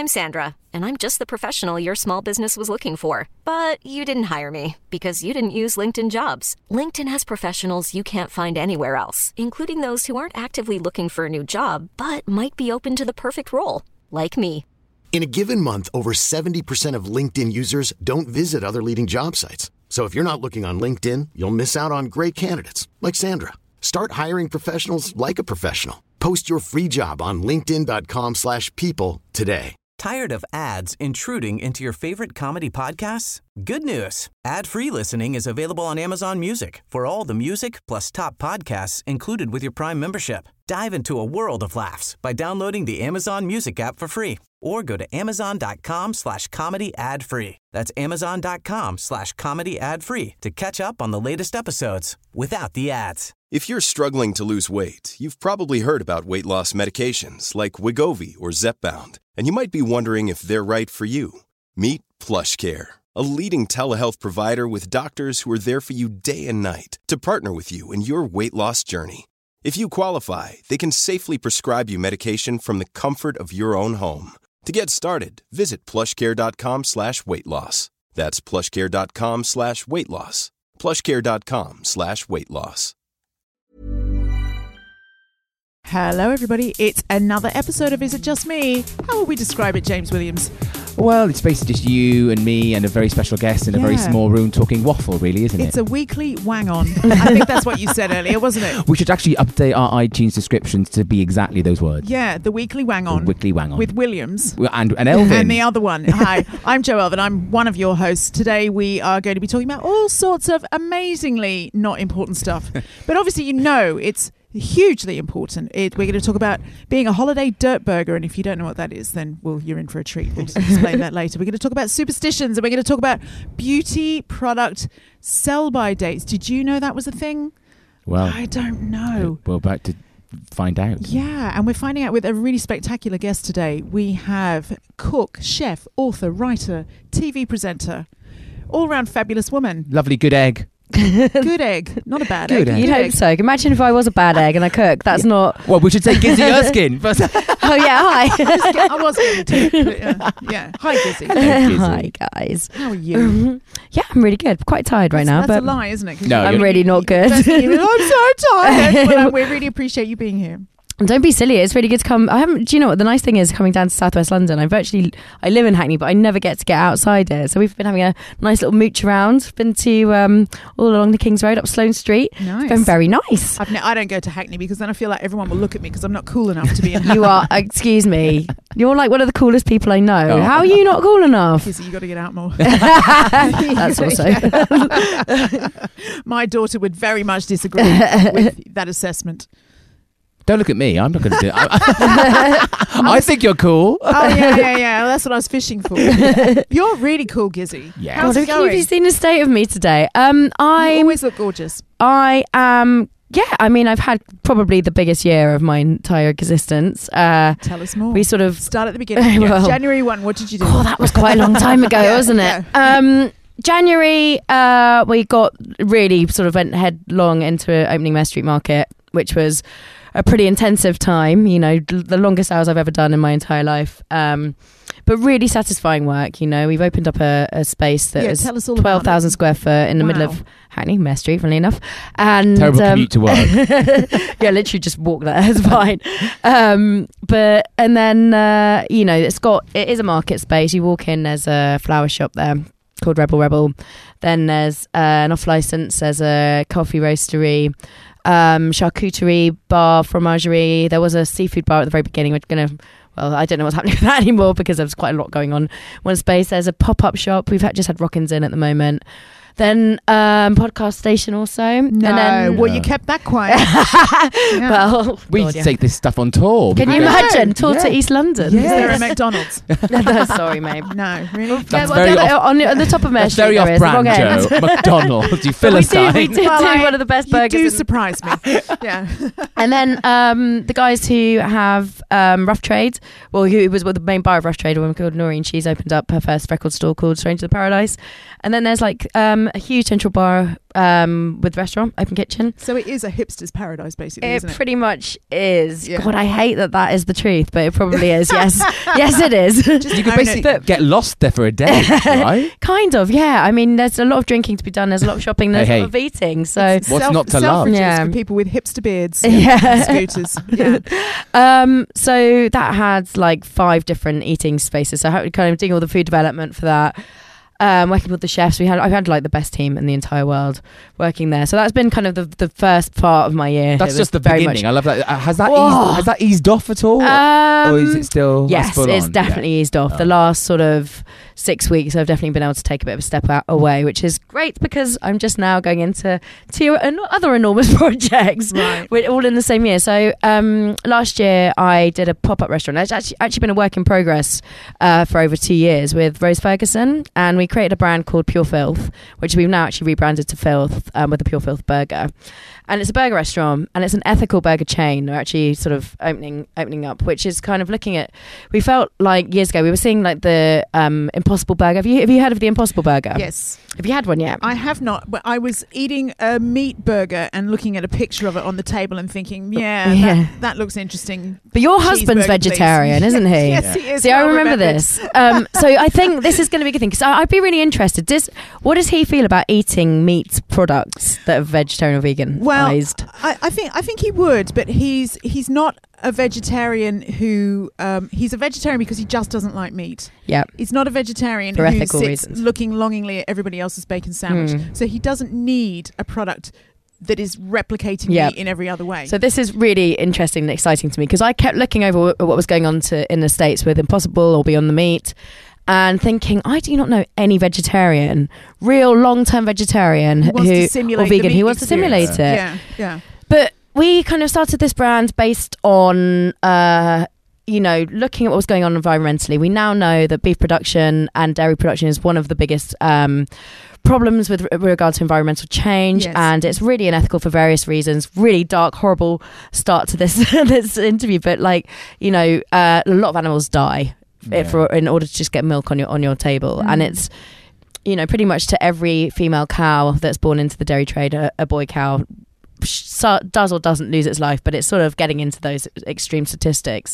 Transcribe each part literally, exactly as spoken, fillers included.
I'm Sandra, and I'm just the professional your small business was looking for. But you didn't hire me because you didn't use LinkedIn Jobs. LinkedIn has professionals you can't find anywhere else, including those who aren't actively looking for a new job, but might be open to the perfect role, like me. In a given month, over seventy percent of LinkedIn users don't visit other leading job sites. So if you're not looking on LinkedIn, you'll miss out on great candidates like Sandra. Start hiring professionals like a professional. Post your free job on linkedin.com slash people today. Tired of ads intruding into your favorite comedy podcasts? Good news. Ad-free listening is available on Amazon Music for all the music plus top podcasts included with your Prime membership. Dive into a world of laughs by downloading the Amazon Music app for free or go to amazon.com slash comedy ad free. That's amazon.com slash comedy ad free to catch up on the latest episodes without the ads. If you're struggling to lose weight, you've probably heard about weight loss medications like Wegovy or Zepbound, and you might be wondering if they're right for you. Meet PlushCare, a leading telehealth provider with doctors who are there for you day and night to partner with you in your weight loss journey. If you qualify, they can safely prescribe you medication from the comfort of your own home. To get started, visit plushcare.com slash weight loss. That's plushcare.com slash weight loss. plushcare.com slash weight loss. Hello, everybody. It's another episode of Is It Just Me? How will we describe it, James Williams? Well, it's basically just you and me and a very special guest in a Yeah. very small room talking waffle, really, isn't it? It's a weekly wang-on. I think that's what you said earlier, wasn't it? We should actually update our iTunes descriptions to be exactly those words. Yeah, the weekly wang-on. The weekly wang-on. With Williams. And, and Elvin. And the other one. Hi, I'm Jo Elvin. I'm one of your hosts. Today we are going to be talking about all sorts of amazingly not important stuff. But obviously, you know, it's hugely important. It, we're going to talk about being a holiday dirt burger, and if you don't know what that is, then well, you're in for a treat. We'll explain that later. We're going to talk about superstitions, and we're going to talk about beauty product sell-by dates. Did you know that was a thing? Well, I don't know. We're about to find out. Yeah, and we're finding out with a really spectacular guest today. We have cook, chef, author, writer, T V presenter, all-round fabulous woman. Lovely good egg. Good egg, not a bad Good egg. egg. You'd Good hope egg. so. Imagine if I was a bad egg and I cook. That's not. Well, we should say Gizzy Erskine. But Oh yeah, hi. I was going to. But, uh, yeah. Hi, Gizzy. Gizzy. Hi guys. How are you? Yeah, I'm really good. Quite tired right that's, now, that's but a lie, isn't it? 'Cause No, you- I'm you're- really not good. First thing you- I'm so tired. Well, we really appreciate you being here. Don't be silly. It's really good to come. I haven't. Do you know what the nice thing is? Coming down to Southwest London, I virtually I live in Hackney, but I never get to get outside it. So we've been having a nice little mooch around. Been to um, all along the King's Road, up Sloane Street. Nice. It's been very nice. I've ne- I don't go to Hackney because then I feel like everyone will look at me because I'm not cool enough to be in. You are. Excuse me. You're like one of the coolest people I know. Oh. How are you not cool enough? Gizzy, you got to get out more. That's also. My daughter would very much disagree with that assessment. don't look at me. I'm not going to do it. I, I think you're cool. Oh yeah, yeah, yeah. That's what I was fishing for. You're really cool, Gizzy. Yeah. How's God, it have going? you seen the state of me today? Um, You I always look gorgeous. I am. Yeah, I mean, I've had probably the biggest year of my entire existence. Uh, Tell us more. we sort of. Start at the beginning. Well- January first, what did you do? Oh, that was quite a long time ago, Yeah, wasn't it? Um, January, uh, we got really sort of went headlong into opening Mare Street Market, which was a pretty intensive time. You know, the longest hours I've ever done in my entire life. Um, but really satisfying work. You know, we've opened up a, a space that Yeah, is tell us all about twelve thousand it. square foot in the middle Wow. of Hackney, Mare Street, funnily enough. And Terrible um, commute to work. yeah, literally just walk there. It's fine. Um, but and then uh, you know, it's got it is a market space. You walk in, there's a flower shop there called Rebel Rebel. Then there's uh, an off license. There's a coffee roastery, um, charcuterie bar, fromagerie. There was a seafood bar at the very beginning. We're gonna. Well, I don't know what's happening with that anymore because there's quite a lot going on. One space. There's a pop-up shop. We've had, just had Rockins in at the moment. Then um, podcast station also. No, and then, well, you kept that quiet. Yeah. well, We God, need to yeah. take this stuff on tour. Can I you know. imagine? Tour Yeah. to East London. Is there a Yes. McDonald's? No, sorry, mate. No, really? That's well, very the- off- on, the, on the top of Mare That's Street, very there is, the off-brand, wrong end. Joe. McDonald's, you But we do, Philistine. we do Well, do I- one of the best You burgers. do in- surprise me. Yeah. and then um, the guys who have um, Rough Trade, well, who was with the main bar of Rough Trade, a woman called Noreen, she's opened up her first record store called Stranger to the Paradise. And then there's like um, Um, a huge central bar um, with restaurant, open kitchen. So it is a hipster's paradise, basically, It isn't it? pretty much is. Yeah. God, I hate that that is the truth, but it probably is. Yes, yes, it is. Just You could own it. basically get lost there for a day, right? Kind of, yeah. I mean, there's a lot of drinking to be done. There's a lot of shopping. There's Hey, a lot hey. of eating. So It's What's self- not to love? Selfridges Yeah. for people with hipster beards. Yeah. and scooters. Yeah. Um, so that had like five different eating spaces. So I had kind of doing all the food development for that. Um, working with the chefs, we had I've had like the best team in the entire world working there. So that's been kind of the, the first part of my year. That's It just the was very beginning. much- I love that. Uh, Has that Whoa. eased, has that eased off at all, Um, or is it still? that's Yes, full it's on? definitely Yeah. eased off. Oh. The last sort of six weeks, I've definitely been able to take a bit of a step out away, which is great because I'm just now going into two en- other enormous projects. Right. We're all in the same year. So um, last year, I did a pop-up restaurant. It's actually actually been a work in progress uh, for over two years with Rose Ferguson, and we created a brand called Pure Filth, which we've now actually rebranded to Filth um, with the Pure Filth burger. And it's a burger restaurant, and it's an ethical burger chain. They're actually sort of opening opening up, which is kind of looking at. We felt like years ago we were seeing like the um, Impossible Burger. Have you have you heard of the Impossible Burger? Yes. Have you had one yet? I have not, but I was eating a meat burger and looking at a picture of it on the table and thinking, yeah, Yeah. That, that looks interesting. But your husband's Cheeseburger, vegetarian, please. isn't he? Yes, he is. See, I Well remember remembered. this. Um, so I think this is going to be a good thing because I'd be really interested. Does what does he feel about eating meat products that are vegetarian or vegan? Well, I, I think I think he would, but he's he's not a vegetarian who um, he's a vegetarian because he just doesn't like meat. yeah. He's not a vegetarian For who ethical sits reasons. looking longingly at everybody else's bacon sandwich. Mm. So he doesn't need a product that is replicating Yeah. meat in every other way. So this is really interesting and exciting to me because I kept looking over what was going on to in the States with Impossible or Beyond the Meat and thinking, I do not know any vegetarian, real long-term vegetarian Who wants who to simulate or the vegan meat who wants to experience. simulate it. yeah, yeah. But we kind of started this brand based on, uh, you know, looking at what was going on environmentally. We now know that beef production and dairy production is one of the biggest um, problems with re- regard to environmental change, Yes. and it's really unethical for various reasons. Really dark, horrible start to this this interview, but like, you know, uh, a lot of animals die Yeah. for in order to just get milk on your on your table, Mm. and it's. You know, pretty much to every female cow that's born into the dairy trade, a, a boy cow so, does or doesn't lose its life, but it's sort of getting into those extreme statistics.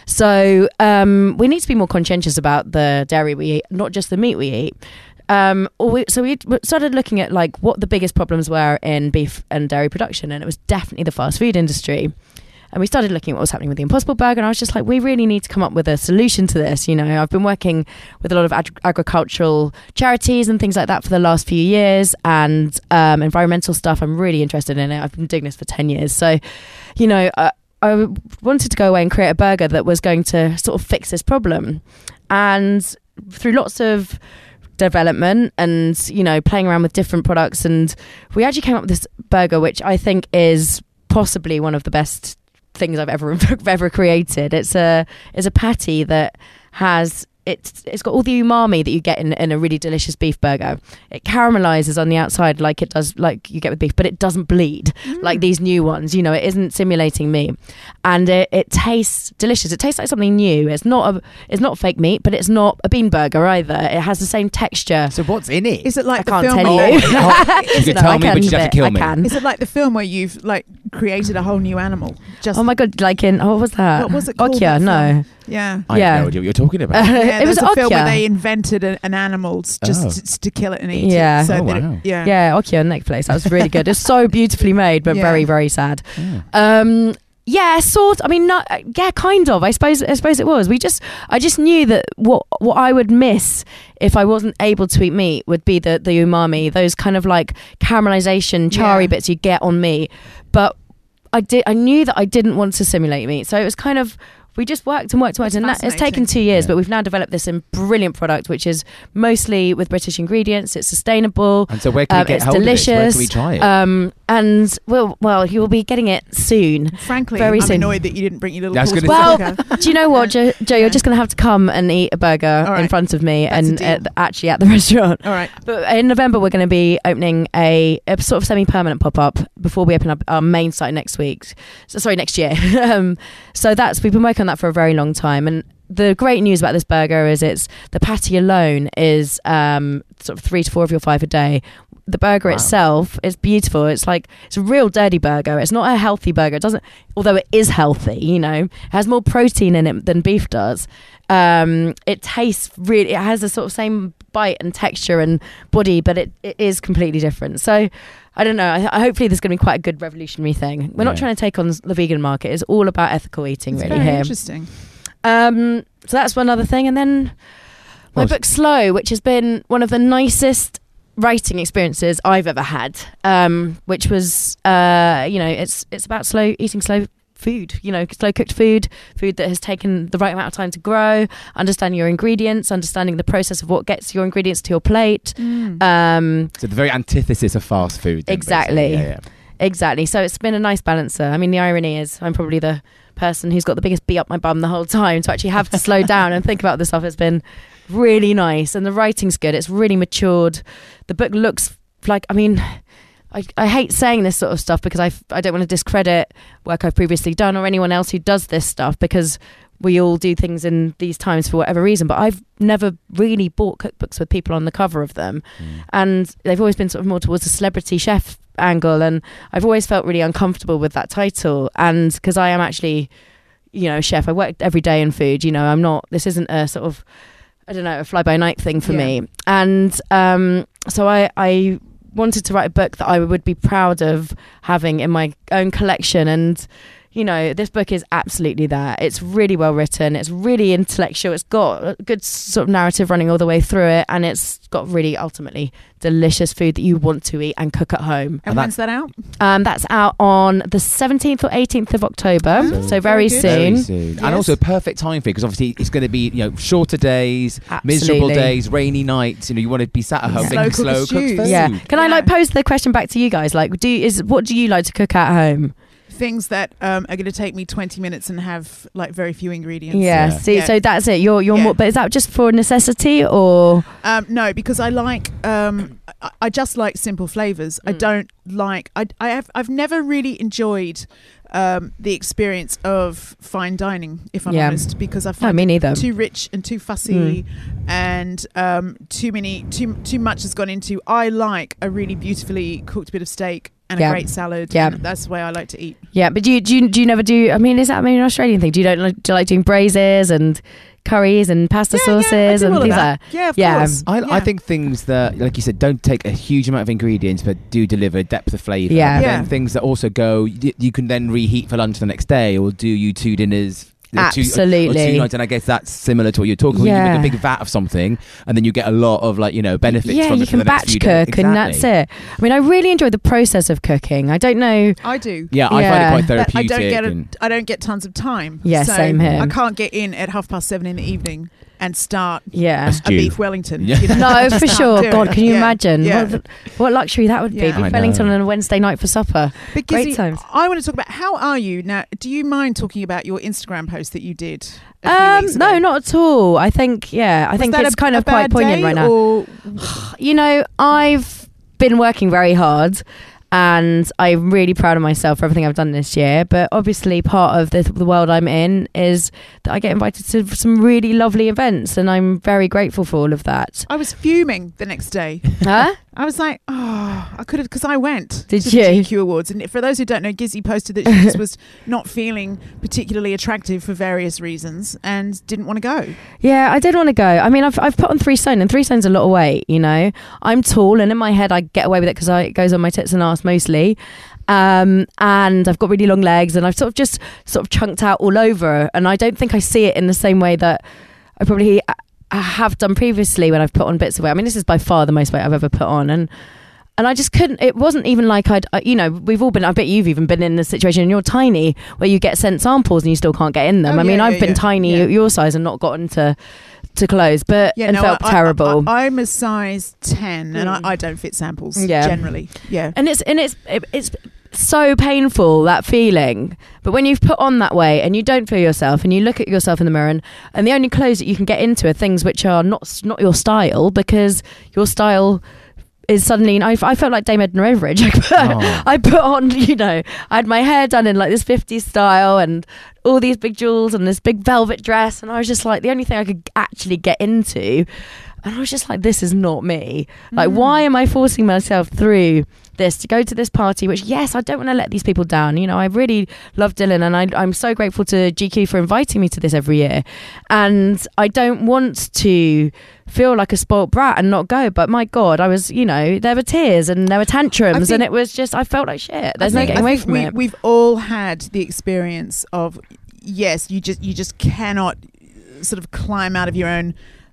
So um, we need to be more conscientious about the dairy we eat, not just the meat we eat. Um, or we, so we started looking at like what the biggest problems were in beef and dairy production, and it was definitely the fast food industry. And we started looking at what was happening with the Impossible Burger, and I was just like, we really need to come up with a solution to this. You know, I've been working with a lot of ag- agricultural charities and things like that for the last few years, and um, environmental stuff. I'm really interested in it. I've been doing this for ten years. So, you know, uh, I wanted to go away and create a burger that was going to sort of fix this problem. And through lots of development and, you know, playing around with different products, and we actually came up with this burger, which I think is possibly one of the best things I've ever ever created. It's a it's a patty that has it's it's got all the umami that you get in, in a really delicious beef burger. It caramelizes on the outside like it does like you get with beef, but it doesn't bleed Mm. like these new ones. You know, it isn't simulating meat, and it, it tastes delicious. It tastes like something new. It's not a it's not fake meat, but it's not a bean burger either. It has the same texture. So what's in it? Is it like I the can't film? tell where- you. Oh, you could No, tell I me, can but you'd have to bit. kill I me. can. Is it like the film where you've like created a whole new animal? Just Oh my god! Like in oh, what was that? What was it called, Okia? that No. film? yeah. I Yeah. have no idea what you're talking about. Yeah, it there was a film where Okia. they invented a, an animal s- just Oh. to, to kill it and eat Yeah. it. So Oh, that it- wow. yeah. Yeah, Okia Neck Place. That was really good. It's so beautifully made, but Yeah. very, very sad. Yeah. Um, yeah, sort. I mean, not. Yeah, kind of. I suppose. I suppose it was. We just. I just knew that what what I would miss if I wasn't able to eat meat would be the the umami, those kind of like caramelization, charry Yeah. bits you get on meat. But I did. I knew that I didn't want to simulate meat, so it was kind of. We just worked and worked and worked, That's and that, it's taken fascinating. two years. Yeah. But we've now developed this in brilliant product, which is mostly with British ingredients. It's sustainable. And so where can Um, we get it's hold delicious. of it? Where can we try it? Um, and well, well, you will be getting it soon. Frankly, Very I'm soon. annoyed that you didn't bring your little I was portable gonna Well, burger. do you know what, Joe? Joe Yeah. you're just going to have to come and eat a burger All in right. front of me, That's a and deal. at the- actually at the restaurant. All right. But in November, we're going to be opening a, a sort of semi-permanent pop-up before we open up our main site next week. So, sorry, next year. um, so that's we've been working on that for a very long time, and the great news about this burger is it's the patty alone is um, sort of three to four of your five a day. the burger Wow. itself is beautiful. It's like it's a real dirty burger. It's not a healthy burger. It doesn't, although it is healthy. You know, it has more protein in it than beef does. Um, it tastes really. It has the sort of same bite and texture and body, but it, it is completely different. So I don't know. I, I hopefully there's going to be quite a good revolutionary thing. We're not Yeah. trying to take on the vegan market. It's all about ethical eating, It's really. very Here. interesting. Um, so that's one other thing, and then my Well, book Slow, which has been one of the nicest writing experiences I've ever had. Um, which was, uh, you know, it's it's about slow eating slow food. You know, slow cooked food, food that has taken the right amount of time to grow. Understanding your ingredients, understanding the process of what gets your ingredients to your plate. Mm. Um, So the very antithesis of fast food. then, Exactly. basically. Yeah, yeah. Exactly. So it's been a nice balancer. I mean, the irony is I'm probably the person who's got the biggest bee up my bum the whole time. To actually have to slow down and think about this stuff has been really nice. And the writing's good. It's really matured. The book looks like, I mean, I, I hate saying this sort of stuff because I, I don't want to discredit work I've previously done or anyone else who does this stuff, because we all do things in these times for whatever reason. But I've never really bought cookbooks with people on the cover of them. Mm. And they've always been sort of more towards a celebrity chef angle, and I've always felt really uncomfortable with that title. And because I am actually, you know, a chef, I work every day in food, you know, I'm not, this isn't a sort of, I don't know, a fly by night thing for Yeah. me. And um, so I, I wanted to write a book that I would be proud of having in my own collection. And you know, this book is absolutely that. It's really well written. It's really intellectual. It's got a good sort of narrative running all the way through it. And it's got really ultimately delicious food that you want to eat and cook at home. And when's that out? Um, that's out on the seventeenth or eighteenth of October. Oh, so very very good. soon. Very soon. Yes. And also perfect time for it, because obviously it's going to be, you know, shorter days, miserable Absolutely. days, rainy nights. You know, you want to be sat at home Slow making cooked slow cooked stews. food. Yeah. Can I Yeah. like pose the question back to you guys? Like, do you, is what do you like to cook at home? Things that um, are going to take me twenty minutes and have like very few ingredients. Yeah. Yeah. See, Yeah. so that's it. You're you're Yeah. more. But is that just for necessity or? Um, no, because I like, um, I, I just like simple flavors. I Mm. don't like, I, I have, I've never really enjoyed um, the experience of fine dining, if I'm Yeah. honest, because I No, find me it neither. too rich and too fussy, and um, too many, too too much has gone into. I like a really beautifully cooked bit of steak and Yeah. a great salad. Yeah. and that's the way I like to eat. Yeah, but do you do you, do you never do? I mean, is that I mean an Australian thing? Do you don't like, do you like doing braises and curries and pasta Yeah, yeah, I sauces do and all of things that. like that? Yeah, of Yeah. course. I, I Yeah. think things that, like you said, don't take a huge amount of ingredients, but do deliver depth of flavour. Yeah. And Yeah. then things that also go, you, you can then reheat for lunch the next day, or do you two dinners. you know, two- Or Absolutely. two nights, and I guess that's similar to what you're talking about. You Yeah. make a big vat of something, and then you get a lot of, like, you know, benefits Yeah, from you it for can the next batch few cook days. and that's Exactly. it. I mean, I really enjoy the process of cooking. I don't know. I do. Yeah, I find Yeah. it quite But I therapeutic. don't get a, and- I don't get tons of time. Yeah, so same here. I can't get in at half past seven in the evening and start Yeah. A stew. a beef Wellington. Yeah. You know, No, I just for can't sure. do God, it. can you Yeah. imagine Yeah. what, what luxury that would be? Yeah. Beef I Wellington know. on a Wednesday night for supper. But Great Gizzy, times. I want to talk about how are you now? Do you mind talking about your Instagram post that you did? A few Um, weeks ago? no, not at all. I think, yeah, I Was think that it's a- kind a of quite bad poignant day, right now. Or You know, I've been working very hard and I'm really proud of myself for everything I've done this year. But obviously part of the, the world I'm in is that I get invited to some really lovely events, and I'm very grateful for all of that. I was fuming the next day. Huh? I was like, oh, I could have, because I went Did to you? the G Q Awards. And for those who don't know, Gizzy posted that she just was not feeling particularly attractive for various reasons and didn't want to go. Yeah, I did want to go. I mean, I've I've put on three stone, and three stone's a lot of weight, you know. I'm tall, and in my head I get away with it because it goes on my tits and arse mostly. Um, and I've got really long legs, and I've sort of just sort of chunked out all over, and I don't think I see it in the same way that I probably I have done previously when I've put on bits of weight. I mean, this is by far the most weight I've ever put on, and and I just couldn't. It wasn't even like I'd, uh, you know, we've all been. I bet you've even been in the situation, and you're tiny, where you get sent samples and you still can't get in them. Oh, I mean, yeah, I've yeah, been yeah. tiny Yeah. your size and not gotten to to clothes, but Yeah, and no, felt I, terrible. I, I, I'm a size ten, and Mm. I, I don't fit samples Yeah. generally. Yeah. and it's and it's it, it's so painful, that feeling. But when you've put on that weight and you don't feel yourself, and you look at yourself in the mirror, and, and the only clothes that you can get into are things which are not not your style, because your style is suddenly, I, I felt like Dame Edna Everage. I put, Oh. I put on, you know, I had my hair done in like this fifties style and all these big jewels and this big velvet dress, and I was just like, the only thing I could actually get into, and I was just like, this is not me. Like, Mm. why am I forcing myself through this to go to this party, which, yes, I don't want to let these people down. You know, I really love Dylan, and I, I'm so grateful to G Q for inviting me to this every year. And I don't want to feel like a spoilt brat and not go. But my God, I was, you know, there were tears and there were tantrums, think- and it was just, I felt like shit. There's I no think- getting I away think from we, it. We've all had the experience of, yes, you just you just cannot sort of climb out of your own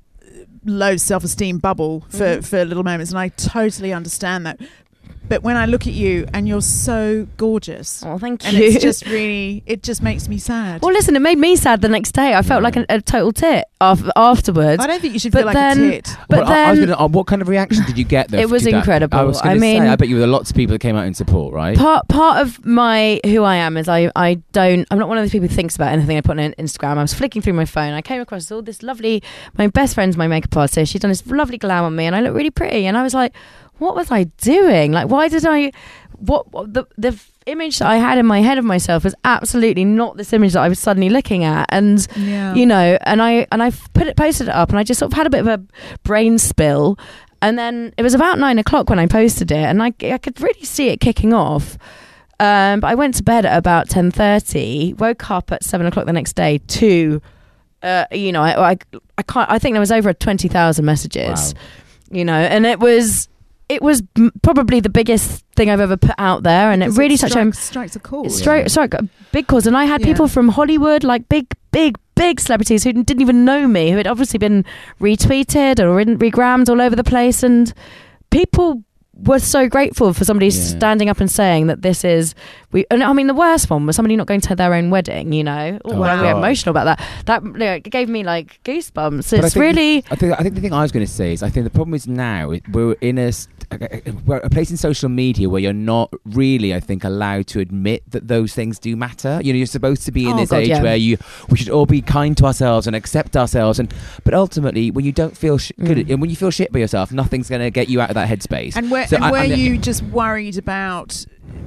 low self-esteem bubble for, Mm-hmm. for little moments, and I totally understand that. But when I look at you and you're so gorgeous, Oh, thank and you. it's just really, it just makes me sad. Well, listen, it made me sad the next day. I felt like a, a total tit af- afterwards. I don't think you should but feel like then- a tit. But Well, I- I was then gonna, uh, what kind of reaction did you get though? It was to that? incredible. I was going I to say, mean- I bet you there were lots of people that came out in support, right? part part of my who I am is I, I don't I'm not one of those people who thinks about anything I put on Instagram. I was flicking through my phone. I came across all this lovely, my best friend's my makeup artist. She'd done this lovely glam on me, and I looked really pretty. And I was like, what was I doing? Like, why did I? What, what the the f- image that I had in my head of myself was absolutely not this image that I was suddenly looking at. And Yeah. you know, and I and I put it posted it up, and I just sort of had a bit of a brain spill. And then it was about nine o'clock when I posted it, and I, I could really see it kicking off. Um, but I went to bed at about ten thirty, woke up at seven o'clock the next day to, uh, you know, I, I, I can't, I think there was over twenty thousand messages, Wow. you know, and it was, it was m- probably the biggest thing I've ever put out there. And it Because really touched home. strikes, strikes a chord. It strike, strike a big cause, and I had Yeah. people from Hollywood, like big, big, big celebrities who didn't even know me, who had obviously been retweeted or in- regrammed all over the place, and people were so grateful for somebody Yeah. standing up and saying that this is we. And I mean, the worst one was somebody not going to their own wedding. You know, oh, Oh, I get God. emotional about that. That you know, it gave me like goosebumps. But I It's think really. I think I think the thing I was going to say is I think the problem is now it- we're in a, st- a, we're a place in social media where you're not really, I think, allowed to admit that those things do matter. You know, you're supposed to be in Oh, this God, age yeah. where you we should all be kind to ourselves and accept ourselves. And but ultimately, when you don't feel sh- good, Mm. and when you feel shit by yourself, nothing's going to get you out of that headspace. And were, So and I- were I'm- you just worried about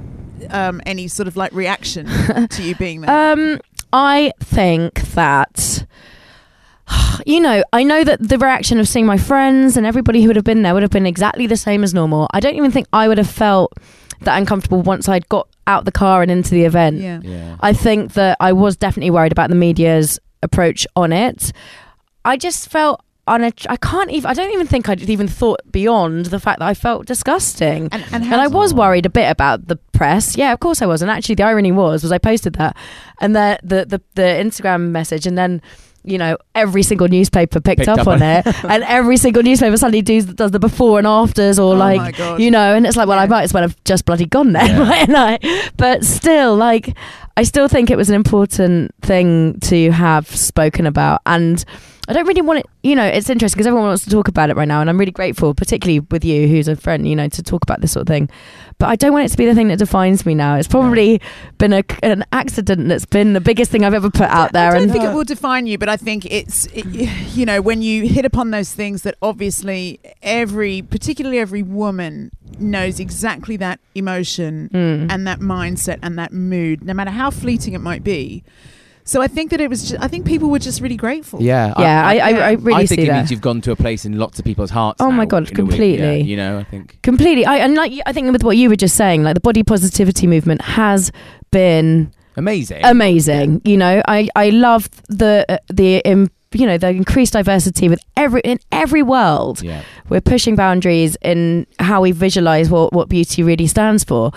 um, any sort of like reaction to you being there? Um, I think that. You know, I know that the reaction of seeing my friends and everybody who would have been there would have been exactly the same as normal. I don't even think I would have felt that uncomfortable once I'd got out the car and into the event. yeah. yeah. I think that I was definitely worried about the media's approach on it. I just felt unatt- I can't even I don't even think I'd even thought beyond the fact that I felt disgusting. And, and, And how I was worried a bit about the press. Yeah, of course I was. And actually the irony was was I posted that and the the the, the Instagram message, and then you know, every single newspaper picked, Picked up, up on on- it, and every single newspaper suddenly does, does the before and afters, or Oh my like, God. you know, and it's like, well, I Yeah. might as well have just bloody gone there, Yeah. mightn't I? But still, like, I still think it was an important thing to have spoken about, and I don't really want it, you know, it's interesting because everyone wants to talk about it right now, and I'm really grateful, particularly with you, who's a friend, you know, to talk about this sort of thing. But I don't want it to be the thing that defines me now. It's probably been a, an accident that's been the biggest thing I've ever put out there. I don't and think it will define you, but I think it's, it, you know, when you hit upon those things that obviously every, particularly every woman knows exactly that emotion Mm. and that mindset and that mood, no matter how fleeting it might be. So I think that it was, just, I think people were just really grateful. Yeah, Yeah, I, I, I really I think see it that. means you've gone to a place in lots of people's hearts. Oh my now, God, in a way. completely. Yeah, you know, I think. Completely. I and like I think with what you were just saying, like the body positivity movement has been Amazing. amazing. You know, I I love the uh, the um, you know the increased diversity with every in every world. Yeah. We're pushing boundaries in how we visualize what what beauty really stands for.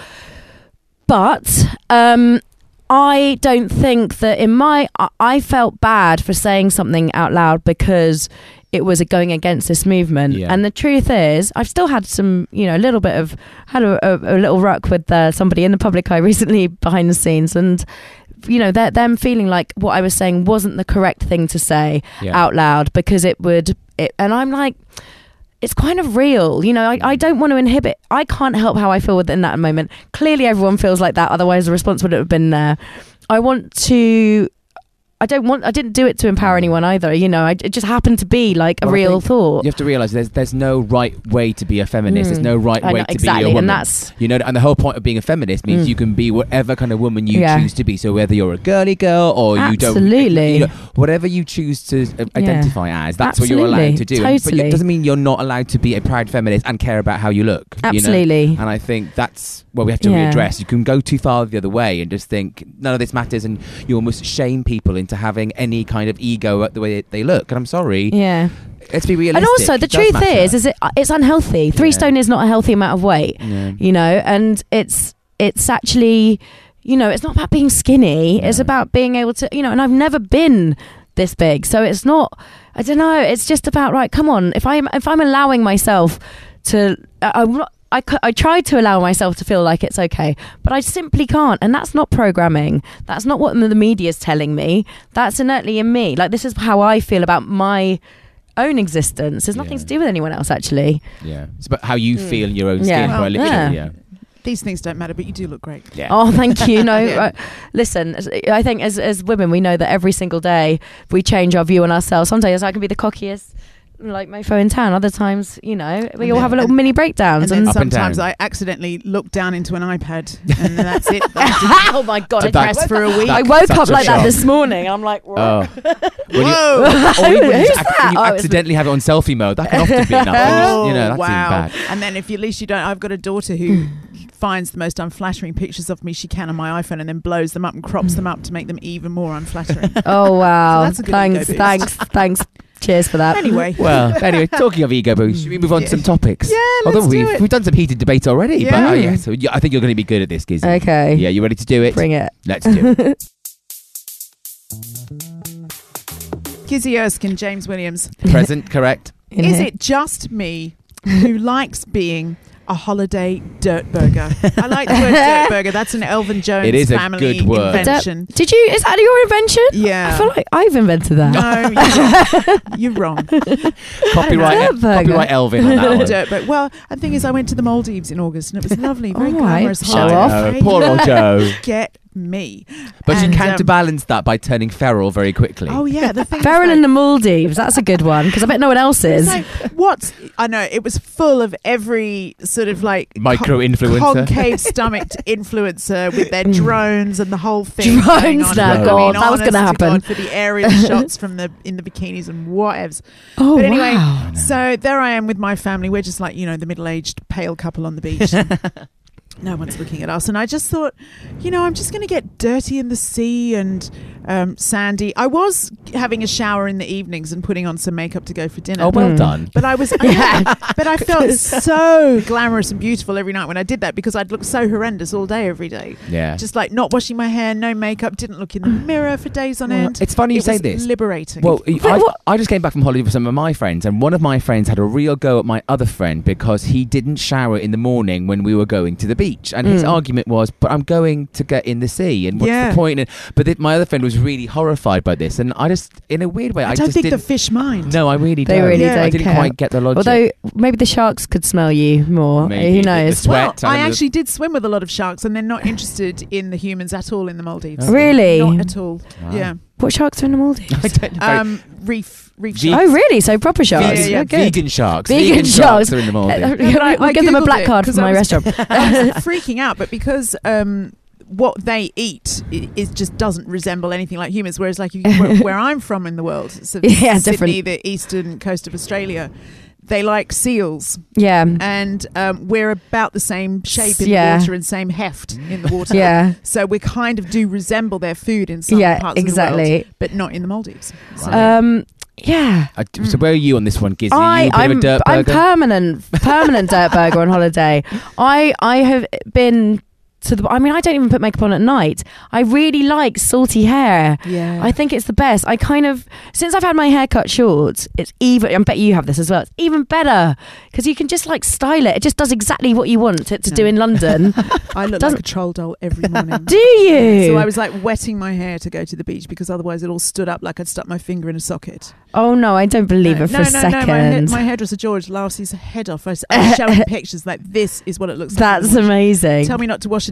But um I don't think that in my I- I felt bad for saying something out loud because it was going against this movement. Yeah. And the truth is, I've still had some, you know, a little bit of had a, a, a little ruck with uh, somebody in the public eye recently behind the scenes, and you know, they're, them feeling like what I was saying wasn't the correct thing to say Yeah. out loud because it would it, and I'm like, it's kind of real, you know. I, I don't want to inhibit. I can't help how I feel within that moment. Clearly, everyone feels like that. Otherwise, the response wouldn't have been there. I want to. I don't want. I didn't do it to empower anyone either. You know, I, it just happened to be like a Well, I real think thought. You have to realise there's there's no right way to be a feminist. Mm. There's no right I way know, to exactly, be a woman. and that's you know, and the whole point of being a feminist means Mm. you can be whatever kind of woman you Yeah. choose to be. So whether you're a girly girl or you don't, Absolutely. you know, whatever you choose to uh, identify as, that's what you're Absolutely. allowed to do. And- But Totally. it doesn't mean you're not allowed to be a proud feminist and care about how you look. you know? Absolutely. And I think that's what we have to Yeah. readdress. You can go too far the other way and just think none of this matters, and you almost shame people into having any kind of ego at the way they look. And I'm sorry. Yeah. Let's be realistic. And also, the It does truth matter. is, is it it's unhealthy. Three Yeah. stone is not a healthy amount of weight. Yeah. You know, and it's it's actually, you know, it's not about being skinny. It's Yeah. about being able to, you know. And I've never been this big, so it's not. I don't know. It's just about right. Come on, if I'm if I'm allowing myself to, I, I'm not. I, c- I try to allow myself to feel like it's okay, but I simply can't. And that's not programming. That's not what the media is telling me. That's innately in me. Like, this is how I feel about my own existence. There's nothing Yeah. to do with anyone else, actually. Yeah, it's about how you feel in your own Mm. Yeah. skin. Well, quite literally. yeah. Yeah. These things don't matter, but you do look great. Yeah. Oh, thank you. No, Yeah. uh, listen, as- I think as as women, we know that every single day we change our view on ourselves. Some days I can be the cockiest, like mofo in town. Other times, you know, we And all then- have a little and- mini breakdowns. And then And, Up and sometimes down. I accidentally look down into an iPad, and then that's it. That's oh my god, I, That's- depressed for a week. I woke Such up a like that shock. this morning. I'm like, what? Oh. When you, Whoa! or even when you, Who's ac- that? when you Oh, it was- accidentally have it on selfie mode, that can often be enough. And you just- you know, that's wow. even bad. And then if you, at least you don't, I've got a daughter who finds the most unflattering pictures of me she can on my iPhone and then blows them up and crops them up to make them even more unflattering. Oh wow! So that's a good thanks, ego boost. thanks, thanks. Cheers for that. Anyway. Well, anyway, talking of ego boost, should we move on to some topics? Yeah, let's Although do we've, it. we've done some heated debate already, but Yeah. oh, yeah, so yeah, I think you're going to be good at this, Gizzy. Okay. Yeah, you ready to do it? Bring it. Let's do it. Gizzy Erskine, James Williams. Present, correct. In Is here. it just me who likes being a holiday dirt burger? I like the word dirt burger. That's an Elvin Jones It is a family good word. invention. Did you? Is that your invention? Yeah. I feel like I've invented that. No, you're wrong. You're wrong. Copyright, Dirt burger. copyright Elvin on that one. Dirt burger. Well, the thing is, I went to the Maldives in August and it was lovely, very All right, glamorous. show holiday. off. I know, Hey, poor old Joe. Get me. But And, you um, counterbalance that by turning feral very quickly. Oh yeah, the thing. is, Feral like, in the Maldives. That's a good one because I bet no one else it's is. like, what's I know it was full of every sort of like Micro influencer. concave stomached influencer with their drones and the whole thing. going Drones on. now, I mean, God, that was honest gonna to happen. God, for the aerial shots from the in the bikinis and whatevs. Oh But anyway, wow! So there I am with my family. We're just like, you know, the middle-aged pale couple on the beach. No one's looking at us. And I just thought, you know, I'm just going to get dirty in the sea and um, sandy. I was having a shower in the evenings and putting on some makeup to go for dinner. Oh, well Mm. done. But I was, Yeah. but I felt so glamorous and beautiful every night when I did that because I'd look so horrendous all day, every day. Yeah. Just like not washing my hair, no makeup, didn't look in the mirror for days on Well, end. it's funny you It say was this. liberating. Well, Wait, I, what? I just came back from holiday with some of my friends, and one of my friends had a real go at my other friend because he didn't shower in the morning when we were going to the beach. And his Mm. argument was, but I'm going to get in the sea, and what's Yeah. the point? And, but th- my other friend was really horrified by this, and I just, in a weird way, I, I don't just think the didn't. fish mind. No, I really They don't. really Yeah. I don't didn't care. quite get the logic. Although maybe the sharks could smell you more. Maybe. Who The- the knows? sweat. Well, I and the- actually did swim with a lot of sharks, and they're not interested in the humans at all in the Maldives. Oh. Really? Not at all. Wow. Yeah. What sharks are in the Maldives? I don't know. Um, reef, reef Ve- sharks. Oh, really? So proper sharks. Yeah, yeah, Oh, good. vegan sharks. Vegan sharks. are in the Maldives. Uh, No, but I- we'll I give them a Googled black it card for 'cause I my was- restaurant. I was freaking out, but because um, what they eat i- is just doesn't resemble anything like humans. Whereas, like if you, where, where I'm from in the world, so Yeah, Sydney, different. the eastern coast of Australia, they like seals, Yeah. and um, we're about the same shape in Yeah. the water and same heft in the water. Yeah. So we kind of do resemble their food in some Yeah, parts of the exactly. world, but not in the Maldives. So, Um. Yeah. I, so where are you on this one, Gizzy? I, you a bit I'm, of a dirt I'm burger? permanent, permanent dirt burger on holiday. I, I have been to the. I mean, I don't even put makeup on at night. I really like salty hair. yeah, I think it's the best. I kind of since I've had my hair cut short, it's even. I bet you have this as well. It's even better because you can just like style it. It just does exactly what you want it to No. do in London. I look doesn't- like a troll doll every morning. Do you? So I was like wetting my hair to go to the beach because otherwise it all stood up like I'd stuck my finger in a socket. Oh no, I don't believe no, it for no, a no, second. No, my, hair, my hairdresser George laughs his head off. I, s- I was showing him pictures like this is what it looks like. That's amazing. Tell me not to wash it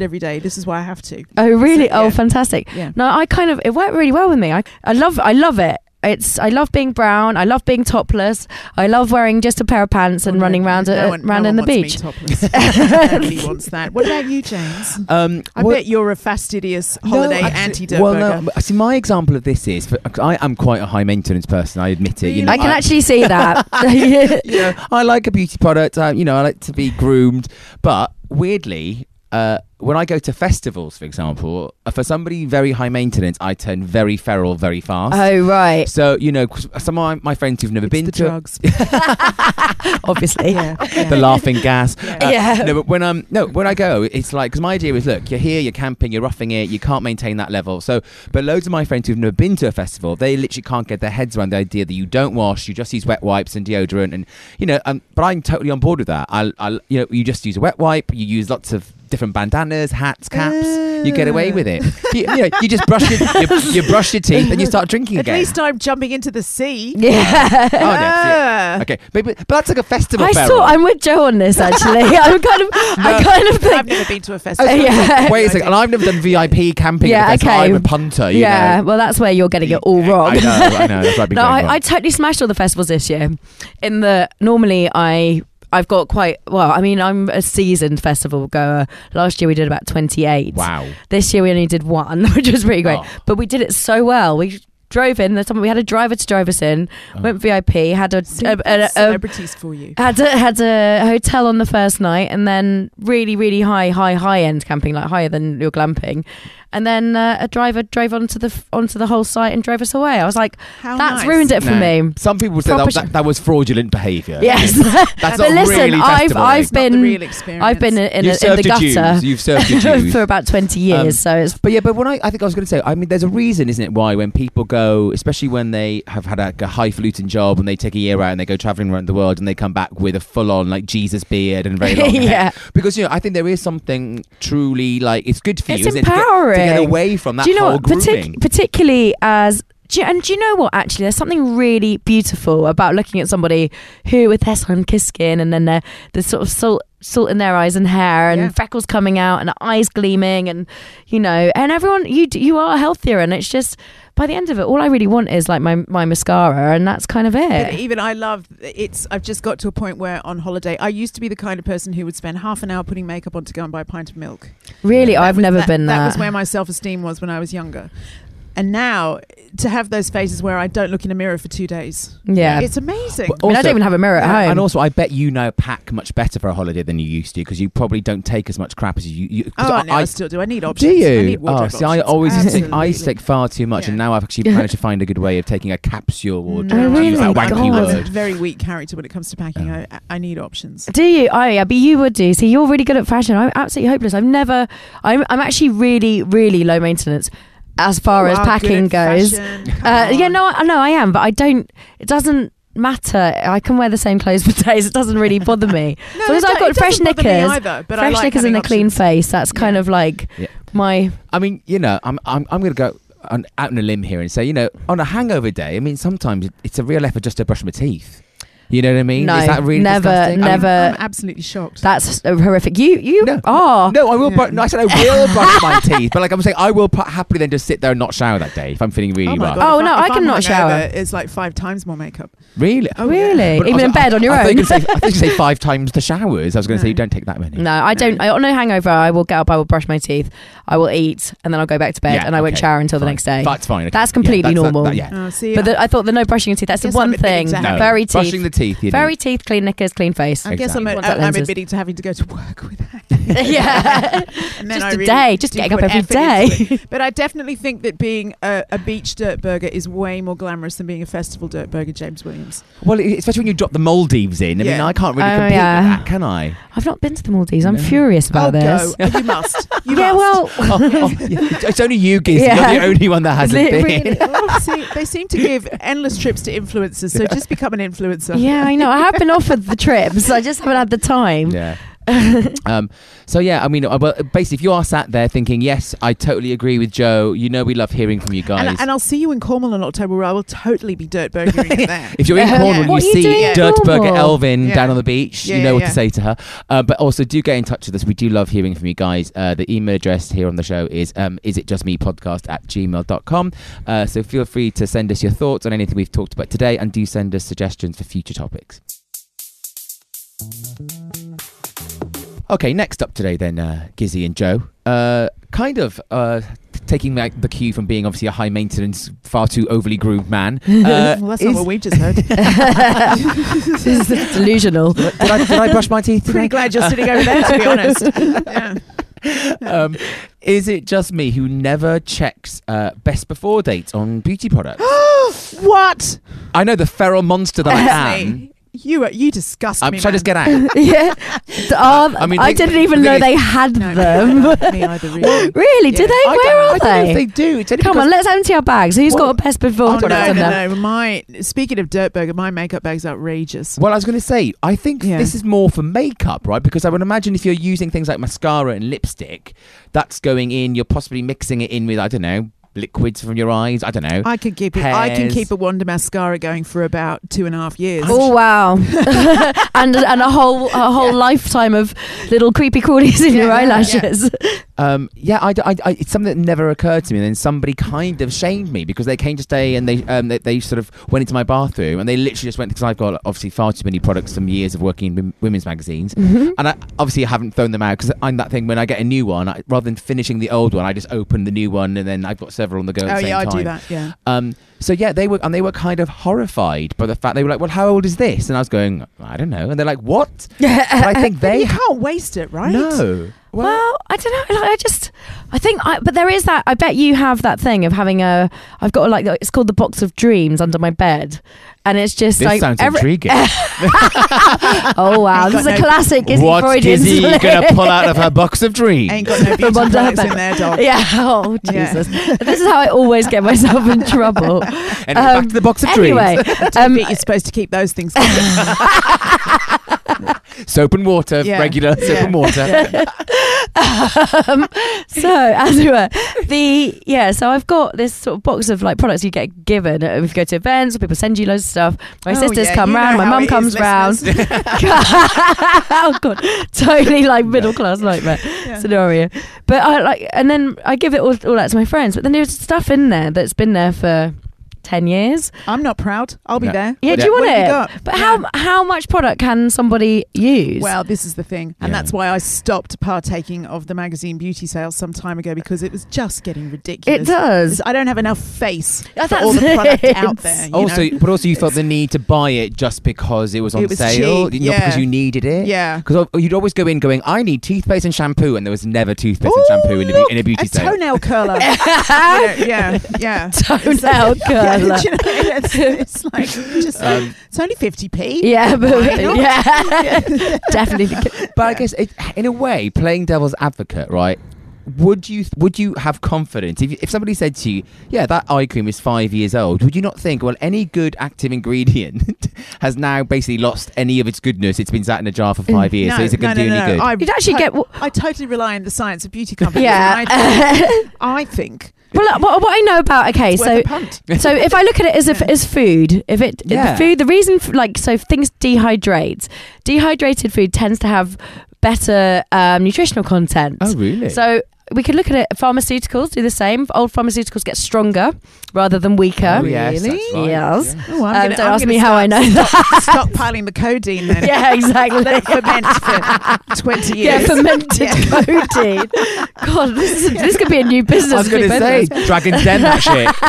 it every day. This is why I have to. Oh, really? So, yeah. Oh, fantastic. Yeah. No, I kind of, it worked really well with me. I, I love, I love it. It's, I love being brown. I love being topless. I love wearing just a pair of pants and Oh, no, running around, no uh, one, around no in the one wants beach. me topless. Nobody wants that. What about you, James? Um, I well- bet you're a fastidious holiday No, actually- anti-dirt Well, burger. no. See, my example of this is, I am quite a high maintenance person. I admit it. You know, I can actually see that. you know, I like a beauty product. Uh, you know, I like to be groomed. But weirdly, uh, when I go to festivals, for example, uh, for somebody very high maintenance, I turn very feral very fast. Oh, right. So, you know, 'cause some of my, my friends who've never It's been the to drugs. Obviously. yeah. yeah. the laughing gas. Yeah. Uh, Yeah. No, but when I'm no, when I go, it's like, because my idea is, look, you're here, you're camping, you're roughing it, you can't maintain that level. So, but loads of my friends who've never been to a festival, they literally can't get their heads around the idea that you don't wash, you just use wet wipes and deodorant, and you know. Um, but I'm totally on board with that. I, I, you know, you just use a wet wipe, you use lots of different bandanas, hats, caps. You get away with it. you, you know, you just brush your, you, you brush your teeth and you start drinking At again. least I'm jumping into the sea. Yeah. Oh, no, Ah. yeah. Okay, but, but, but that's like a festival. I feral. saw, I'm with Joe on this, actually. I'm kind of, I kind of I've think. never been to a festival. Yeah. Wait a second, and I've never done V I P camping. Yeah, at a festival. okay. I'm a punter. You Yeah, know. well, that's where you're getting it all I wrong. know, I know. That's what I've been No, going I, wrong. I totally smashed all the festivals this year. In the normally I I've got quite well. I mean, I'm a seasoned festival goer. Last year we did about twenty-eight. Wow. This year we only did one, which was pretty great. Oh. But we did it so well. We drove in. We had a driver to drive us in. Oh. Went V I P. Had a, See, a, a, that's a, celebrities for you. had a had a hotel on the first night, and then really really high high high end camping, like higher than your glamping. And then uh, a driver drove onto the f- onto the whole site and drove us away. I was like, How that's nice. ruined it for No. me. Some people would say Proper that, sh- that, that was fraudulent behaviour. Yes, That's but not listen, really I've festival, I've It's not the been real experience. I've been in, in, You've a, in the served your gutter Jews. You've served your Jews. for about twenty years. Um, so it's But yeah, but when I, I think I was going to say, I mean, there's a reason, isn't it, why when people go, especially when they have had a, a highfalutin job and they take a year out and they go travelling around the world and they come back with a full-on like Jesus beard and very long hair. Yeah. Because you know, I think there is something truly like it's good for you, It's isn't it, to get, to empowering. get away from that do you know whole what? grooming. Partic- particularly as. Do you, and do you know what? Actually, there's something really beautiful about looking at somebody who, with their sun-kissed skin and then their the sort of salt, salt in their eyes and hair and Yeah. freckles coming out and eyes gleaming, and you know, and everyone, you d- you are healthier, and it's just by the end of it, all I really want is like my my mascara, and that's kind of But it. even I love it's. I've just got to a point where on holiday, I used to be the kind of person who would spend half an hour putting makeup on to go and buy a pint of milk. Really, That I've was- never that, been that. That was where my self-esteem was when I was younger. And now to have those phases where I don't look in a mirror for two days, yeah. it's amazing. But I mean, I also- don't even have a mirror at Yeah, home. And also, I bet you now pack much better for a holiday than you used to because you probably don't take as much crap as you. you 'cause oh, no, I, I, still do. I need do options. you? I need oh, wardrobe see, I options. always used to take, I Absolutely. used to take far too much, and Yeah. now I've actually managed to find a good way of taking a capsule wardrobe. No, to use really? that wanky God. I'm a word. very weak character when it comes to packing. I, I need options. Do you? Oh yeah, but you would do. See, you're really good at fashion. I'm absolutely hopeless. I've never. I'm. I'm actually really, really low maintenance as far You as are packing good at goes. fashion. Come Uh, yeah, on. no, I, no, I am, but I don't. It doesn't matter. I can wear the same clothes for days. It doesn't really bother me. No, as long as it I've do- got it fresh doesn't bother me knickers, either, but I fresh like knickers having and a clean options. face. That's kind Yeah. of like Yeah. my. I mean, you know, I'm I'm I'm going to go on, out on a limb here and say, you know, on a hangover day, I mean, sometimes it- it's a real effort just to brush my teeth. You know what I mean? No, Is that really never, disgusting? I mean, never. I'm absolutely shocked. That's horrific. You, you No. are. No, I will. Yeah. Bru- no, I said I will brush my teeth, but like I'm saying, I will pu- happily then just sit there and not shower that day if I'm feeling really oh my rough. God, Oh, if no, I if can I'm not hungover, shower. It's like five times more makeup. Really? Oh, yeah. Really? But Even also, in bed on your I, I own. thought you were gonna say, I thought you say five times the showers. I was going to say No. you don't take that many. No, I don't. I, on a hangover, I will get up, I will brush my teeth, I will eat, and then I'll go back to bed, Yeah, and I won't okay, shower until the fine. next day. That's fine. okay. That's completely Yeah, that's- that- normal. that- yeah. Oh, see, But the, I thought the no brushing your teeth, that's the Guess one I'm admitting thing. to No, having- Very teeth. brushing the teeth. You Very need. teeth, clean knickers, clean face. I guess I'm, Exactly. a, Contact I'm lenses. admitting to having to go to work with that. yeah. And then Just I a really day, just do getting up put every effort day. into it. But I definitely think that being a, a beach dirt burger is way more glamorous than being a festival dirt burger, James Williams. Well, it- especially when you drop the Maldives in. I mean, Yeah. I can't really Oh, compete yeah. with that, can I? I've not been to the Maldives. I'm No. furious about oh, this. go. Oh, you must. You yeah, must. well, oh, oh, yeah. It's only you, Gizzy. Yeah. You're the only one that hasn't Is it been. really? Oh, see, they seem to give endless trips to influencers, so just become an influencer. yeah, I know. I have been offered the trips. I just haven't had the time. Yeah. um, so yeah, I mean, uh, well, basically, if you are sat there thinking, yes, I totally agree with Joe, you know we love hearing from you guys. And, and I'll see you in Cornwall in October, where I will totally be dirt burgering it there. If you're in Yeah. Cornwall, Yeah. What you are you doing see in Dirt Burger Cornwall? Elvin Yeah. down on the beach, Yeah, you know yeah, what yeah. to say to her. Uh, but also, do get in touch with us. We do love hearing from you guys. Uh, the email address here on the show is um, isitjustmepodcast at gmail dot com. Uh, so feel free to send us your thoughts on anything we've talked about today, and do send us suggestions for future topics. Okay, next up today then, uh, Gizzy and Joe. Uh, kind of uh, taking like, the cue from being obviously a high maintenance, far too overly groomed man. Uh, Well, that's is- not what we just heard. This is delusional. did, I, did I brush my teeth today? Pretty glad you're sitting over there, to be honest. Yeah. Um, is it just me who never checks uh, best before dates on beauty products? What? I know the feral monster that I am. Honestly, You are, you disgust I'm me. trying to man. just get out. Yeah. Are, I I, mean, think- didn't even the know thing they is- had No, them. no, me either. Really. Really? Do Yeah. they? I Where don't, are I don't know if they? they do. It's only Come because- on, let's empty our bags. Who's Well- got a best before Oh, no, product no, on there? no. My speaking of dirt burger, my makeup bag's outrageous. Well, I was going to say, I think Yeah. this is more for makeup, right? Because I would imagine if you're using things like mascara and lipstick, that's going in, you're possibly mixing it in with, I don't know, liquids from your eyes. I don't know. I can keep it. I can Hairs. keep a Wonder mascara going for about two and a half years. Oh wow! and and a whole a whole lifetime of little creepy crawlies in Yeah, your yeah, eyelashes. Um, yeah, I, I, I, it's something that never occurred to me. And then somebody kind of shamed me because they came to stay and they, um, they, they sort of went into my bathroom and they literally just went, because I've got obviously far too many products from years of working in wom- women's magazines. Mm-hmm. And I obviously I haven't thrown them out because I'm that thing when I get a new one, I, rather than finishing the old one, I just open the new one and then I've got several on the go at Oh the same yeah, I time. do that. Yeah. Um, so yeah, they were and they were kind of horrified by the fact they were like, "Well, how old is this?" And I was going, "I don't know." And they're like, "What?" But I think But they you can't waste it, right? no. Well, I don't know. Like, I just, I think, I, but there is that. I bet you have that thing of having a. I've got like it's called the box of dreams under my bed, and it's just This like sounds every- intriguing. Oh wow, Ain't this is got a no- classic. Izzy What's Freudian Gizzy slip. gonna pull out of her box of dreams? Ain't got no beauty From under her products in bed. there, dog. Yeah. Oh Yeah. Jesus. This is how I always get myself in trouble. And back Um, to the box of Anyway, dreams. um, But you're supposed to keep those things. Soap and water, Yeah. regular soap Yeah. and water. um, so as it were, the yeah. So I've got this sort of box of like products you get given uh, if you go to events or people send you loads of stuff. My Oh, sisters yeah, come you know round, my how mum it comes is, round. listeners. Oh god, totally like middle class nightmare Yeah. scenario. But I like, and then I give it all, all that to my friends. But then there's stuff in there that's been there for ten years. I'm not proud. I'll be No. there. Yeah, What- do you want what have it? you got? But Yeah. how how much product can somebody use? Well, this is the thing, and Yeah. that's why I stopped partaking of the magazine beauty sales some time ago, because it was just getting ridiculous. it does. I don't have enough face Oh, for all the that's product it. out there. you Also, know? but also you felt the need to buy it just because it was on It was sale, cheap, not because yeah. you needed it. yeah. Because you'd always go in going, "I need toothpaste and shampoo," and there was never toothpaste and shampoo in a, Ooh, in a beauty a sale. toenail curler. You know, yeah, yeah. Toenail Yeah, curler. do you know, it's, it's like just Um, it's only fifty p. Yeah, but Why not? yeah, definitely. But I guess, it, in a way, playing devil's advocate, right? Would you would you have confidence if, if somebody said to you, "Yeah, that eye cream is five years old"? Would you not think, well, any good active ingredient has now basically lost any of its goodness? It's been sat in a jar for five years, No, so is it no, going to no, do no, any no. good? I You'd actually get w- I totally rely on the science of beauty companies. Yeah. and I think, I think Well, look, what, what I know about okay, it's so worth a punt. so if I look at it as if Yeah. as food, if it Yeah. the food, the reason f- like so if things dehydrate, dehydrated food tends to have better um, nutritional content. Oh, really? So we could look at it. Pharmaceuticals do the same. Old pharmaceuticals get stronger rather than weaker. Oh, yes, Really? that's right, Yes. yeah. Oh, I'm Um, gonna, don't I'm ask gonna me how I start know that. stockpiling the codeine then. Yeah, exactly. Let it ferment for twenty Yeah, years. fermented Yeah. codeine. God, this is, this could be a new business. I was going to for say, both Dragon's Den, that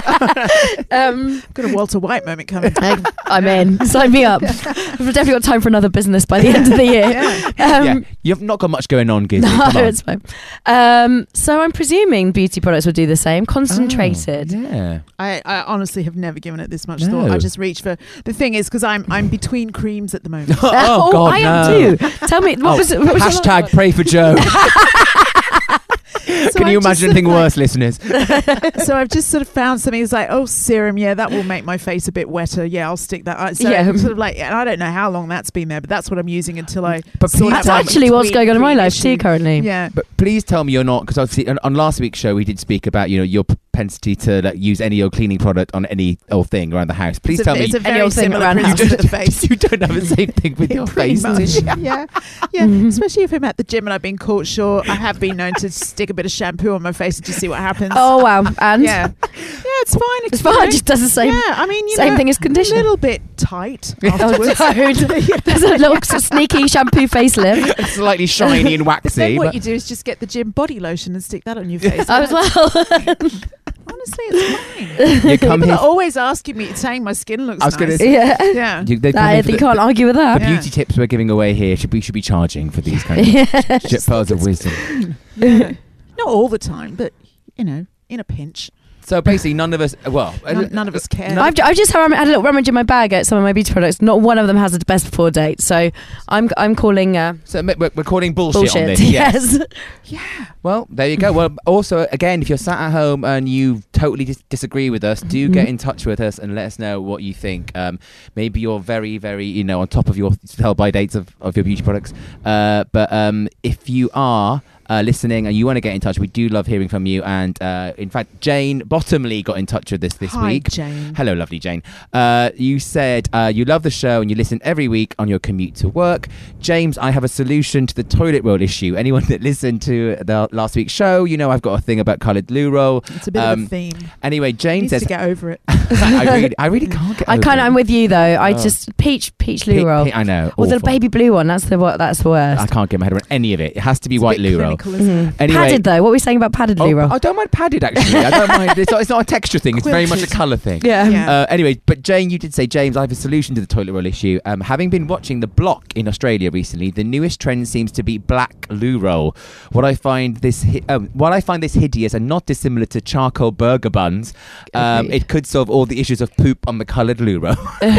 shit. of us. um, Got a Walter White moment coming. I- I'm in. Sign me up. I've definitely got time for another business by the end of the year. Yeah. Um, yeah, you've not got much going on, Gizzy. No, Come on. it's fine. Um, so I'm presuming beauty products would do the same. Concentrated. Oh, yeah. I, I honestly have never given it this much No. thought. I just reach for the thing is because I'm I'm between creams at the moment. Oh, God, I no. am too. Tell me, what Oh, was it? What was your hashtag last pray for Joe. So Can you I've just imagine sort anything of like- worse, listeners? So I've just sort of found something. It's like, oh, serum. Yeah, that will make my face a bit wetter. Yeah, I'll stick that. Uh, So Yeah. I'm sort of like, and I don't know how long that's been there, but that's what I'm using until I. But sort please out That's tell my me- actually what's tweet going on in my cream life too issue. currently. Yeah. But please tell me you're not, because obviously on, on last week's show we did speak about, you know, your propensity to like, use any old cleaning product on any old thing around the house. Please It's a, tell me it's a Any very old thing similar around the principle house. to the face. you don't have the same thing with your Pretty face. much. do you? Yeah, yeah. Especially if I'm at the gym and I've been caught short. I have been known to stick a bit of shampoo on my face and just see what happens. Oh wow, and yeah, yeah. It's fine. it's fine. It just does the same. Yeah, I mean, you same know, thing as a conditioner. little bit tight Oh, afterwards. don't. There's a little sneaky shampoo facelift. It's slightly shiny and But waxy. then what but- you do is just get the gym body lotion and stick that on your face. Oh, as well. Honestly, it's fine. you come People here. are always asking me, saying my skin looks I was nice. gonna say- yeah. Yeah. You, they come Nah, in you for the, can't argue with the that. Yeah. beauty tips we're giving away here. Should we should be charging for these kind of Yeah. shit pearls of wisdom? Yeah. Not all the time, but, you know, in a pinch. So basically, none of us. Well, None, none of us care. I've, I've just had a little rummage in my bag at some of my beauty products. Not one of them has a best before date, so I'm I'm calling uh, So we're, we're calling bullshit, bullshit. on this. Yes. yeah. Well, there you go. Well, also, again, if you're sat at home and you totally dis- disagree with us, do Mhm. get in touch with us and let us know what you think. Um, maybe you're very, very, you know, on top of your sell-by dates of, of your beauty products. Uh, but um, if you are uh, listening and you want to get in touch, we do love hearing from you. And uh, in fact, Jane Bottomley got in touch with us this Hi, week. Jane. Hello, lovely Jane. Uh, you said uh, you love the show and you listen every week on your commute to work. James, I have a solution to the toilet roll issue. Anyone that listened to the last week's show, you know I've got a thing about coloured loo roll. It's a bit Um, of a theme. Anyway, Jane Needs says, to get over it. I, really, I really can't get I over kind of it. I'm with you though. I Oh. just peach peach Pe- loo roll. pe- I know. Or the awful. baby blue one. That's the what. That's the worst. I can't get my head around any of it. It has to be It's a white bit loo roll. clinical, isn't it? Mhm. Anyway- Padded though. What were we saying about padded Oh, loo roll? I don't mind padded actually. I don't mind. It's not, it's not a texture thing. It's very much a Quilted. colour thing. Yeah. Yeah. Uh, anyway, but Jane, you did say, James, I have a solution to the toilet roll issue. Um, having been watching The Block in Australia recently, the newest trend seems to be black loo roll. What I find this, hi- um, while I find this hideous and not dissimilar to charcoal burger buns, um, Agreed. it could solve all the issues of poop on the coloured loo roll.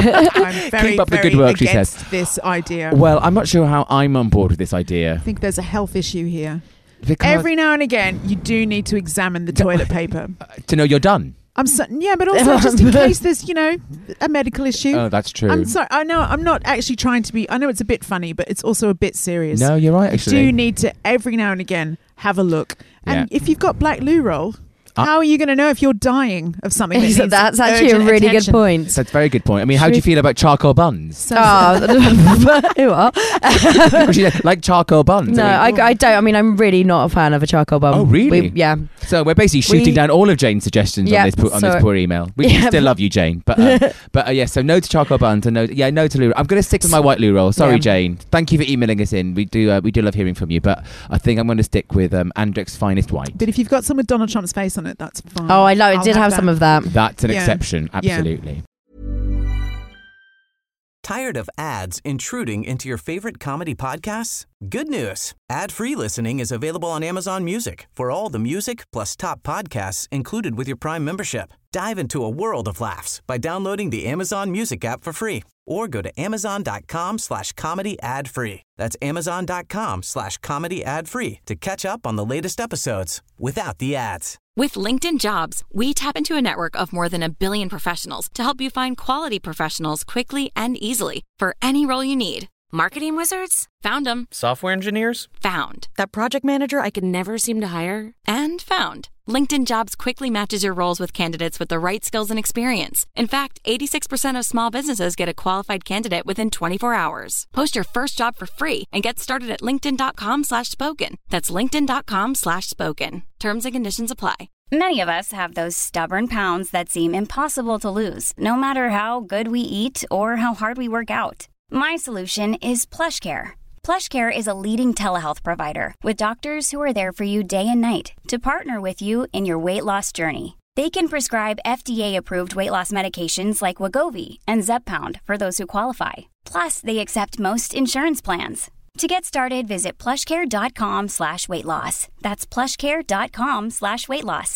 I'm very, Keep up the very good work, she says. against this idea. Well, I'm not sure how I'm on board with this I idea. think there's a health issue here. Because Every now and again, you do need to examine the toilet paper. to know you're done. I'm so, yeah, but also just in case there's, you know, a medical issue. Oh, that's true. I'm sorry. I know I'm not actually trying to be. I know it's a bit funny, but it's also a bit serious. No, you're right, you actually. do need to every now and again have a look. And Yeah. if you've got black loo roll, Uh, how are you going to know if you're dying of something? That needs That's actually a urgent really attention? good point. That's a very good point. I mean, how do you feel about charcoal buns? So, Oh, who are? Because you like charcoal buns. No, I I, mean- I don't. I mean, I'm really not a fan of a charcoal bum. Oh, really? We, yeah. So we're basically shooting We- down all of Jane's suggestions Yeah, on this po- on this so- poor email. We Yeah, still but- love you, Jane, but um, but uh, yeah. So no to charcoal buns and no, yeah, no to loo. I'm going to stick with my white loo roll. Sorry, Yeah. Jane. Thank you for emailing us in. We do uh, we do love hearing from you, but I think I'm going to stick with um, Andrex Finest White. but if you've got some with Donald Trump's face on it, that's fine. Oh, I know. It I'll did have that. some of that. That's an Yeah. exception, Yeah. absolutely. Tired of ads intruding into your favorite comedy podcasts? Good news. Ad-free listening is available on Amazon Music for all the music plus top podcasts included with your Prime membership. Dive into a world of laughs by downloading the Amazon Music app for free or go to amazon.com slash comedy ad free. That's amazon.com slash comedy ad free to catch up on the latest episodes without the ads. With LinkedIn Jobs, we tap into a network of more than a billion professionals to help you find quality professionals quickly and easily for any role you need. Marketing wizards? Found them. Software engineers? Found. That project manager I could never seem to hire? And found. LinkedIn Jobs quickly matches your roles with candidates with the right skills and experience. In fact, eighty-six percent of small businesses get a qualified candidate within twenty-four hours. Post your first job for free and get started at linkedin.com slash spoken. That's linkedin.com slash spoken. Terms and conditions apply. Many of us have those stubborn pounds that seem impossible to lose, no matter how good we eat or how hard we work out. My solution is PlushCare. PlushCare is a leading telehealth provider with doctors who are there for you day and night to partner with you in your weight loss journey. They can prescribe F D A-approved weight loss medications like Wegovy and Zepbound for those who qualify. Plus, they accept most insurance plans. To get started, visit plushcare.com slash weight loss. That's plushcare.com slash weight loss.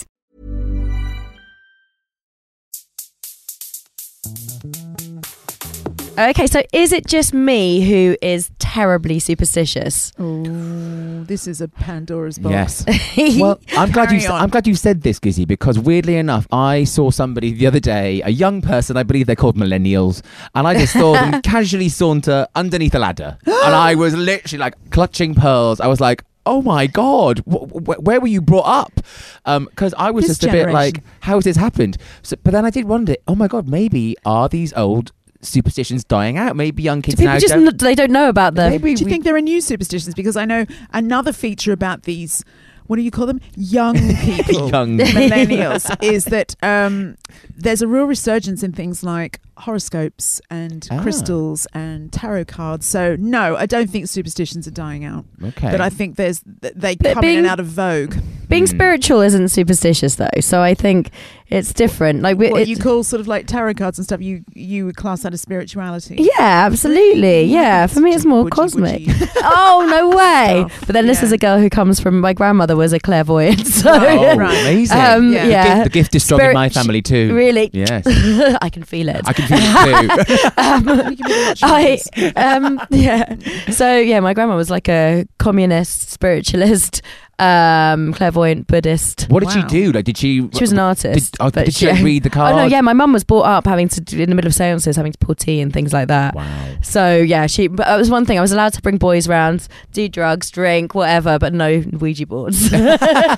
Okay, so is it just me who is terribly superstitious? Oh, this is a Pandora's box. Yes. Well, I'm glad you. Carry on. I'm glad you said this, Gizzy, because weirdly enough, I saw somebody the other day, a young person. I believe they're called millennials, and I just saw them casually saunter underneath a ladder, and I was literally like clutching pearls. I was like, oh my God, wh- wh- where were you brought up? Because um, I was This just a bit like, how has this happened? So, but then I did wonder, oh my God, maybe are these old superstitions dying out? Maybe young kids Do people now just don't. n- they don't know about them? Maybe Do you we- think there are new superstitions? Because I know another feature about these, what do you call them? Young people, Young. millennials, is that um, there's a real resurgence in things like horoscopes and Ah. crystals and tarot cards. So no, I don't think superstitions are dying out. Okay. But I think there's th- they But come in being- and out of vogue. Being Mm. spiritual isn't superstitious though, so I think it's different. Like we, What it- you call sort of like tarot cards and stuff, you you would class that as spirituality. yeah, absolutely. Yeah, for me it's more Would you- would cosmic. you- Oh no way! Stuff. But then this Yeah. is a girl who comes from my grandmother was a clairvoyant, so Oh, Right. amazing. um, Yeah. yeah, The, gift, the gift is strong in Spirit- my family too. really. Yes. I can feel it. I can feel it too. You can really watch I movies. um yeah. So yeah, my grandma was like a communist spiritualist, um, clairvoyant Buddhist. What did she Wow. do? Like, did she? She was an artist. Did, oh, but did she like, read the card? Oh no, yeah. My mum was brought up having to do, in the middle of seances, having to pour tea and things like that. Wow. So yeah, she. But that was one thing. I was allowed to bring boys round, do drugs, drink, whatever, but no Ouija boards. so